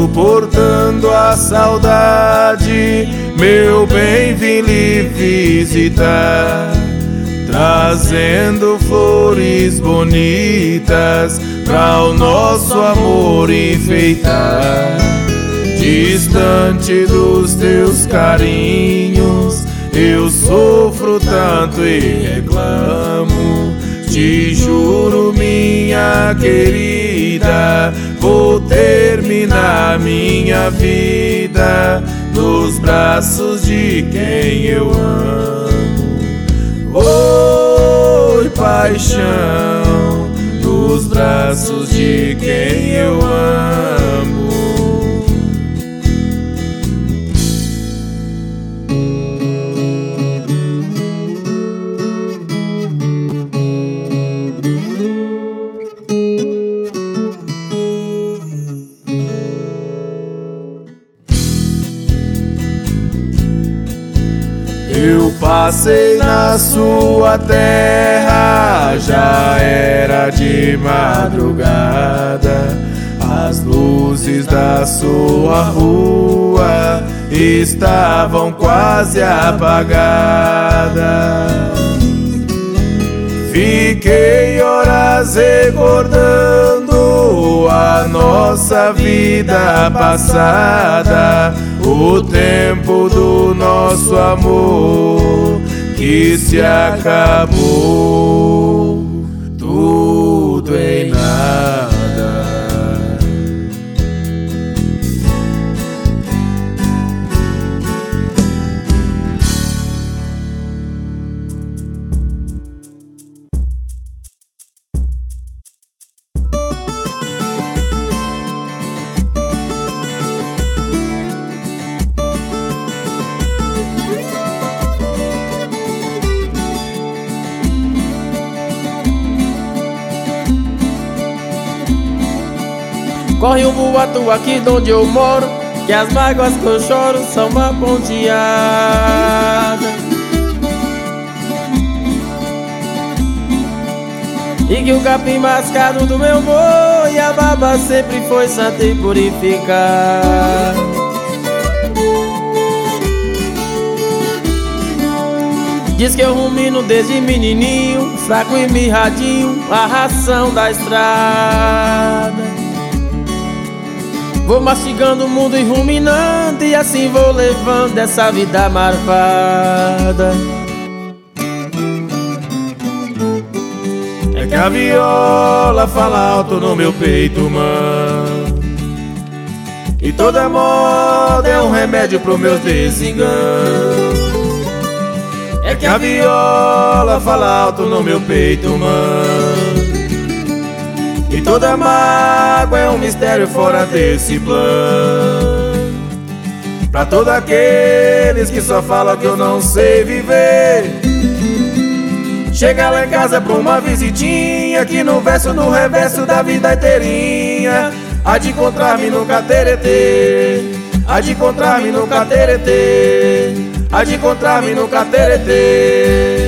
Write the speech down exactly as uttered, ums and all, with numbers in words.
suportando a saudade, meu bem, vim lhe visitar, trazendo flores bonitas pra o nosso amor enfeitar. Distante dos teus carinhos, eu sofro tanto e reclamo. Te juro, minha querida, vou terminar minha vida nos braços de quem eu amo. Oi, paixão, nos braços de quem eu amo. Eu passei na sua terra, já era de madrugada. As luzes da sua rua estavam quase apagadas. Fiquei horas recordando a nossa vida passada, o tempo do nosso amor que se acabou, tudo em nada. Corre um boato aqui de onde eu moro, que as mágoas que eu choro são uma ponteada. E que o capim mascado do meu boi, a baba sempre foi santa e purificada. Diz que eu rumino desde menininho, fraco e mirradinho, a ração da estrada. Vou mastigando o mundo e ruminando, e assim vou levando essa vida marvada. É que a viola fala alto no meu peito, mano, e toda moda é um remédio pros meus desenganos. É que a viola fala alto no meu peito, mano, e toda mágoa é um mistério fora desse plano. Pra todos aqueles que só falam que eu não sei viver, chega lá em casa pra uma visitinha, que no verso, no reverso da vida inteirinha há de encontrar-me no cateretê, há de encontrar-me no cateretê, há de encontrar-me no cateretê.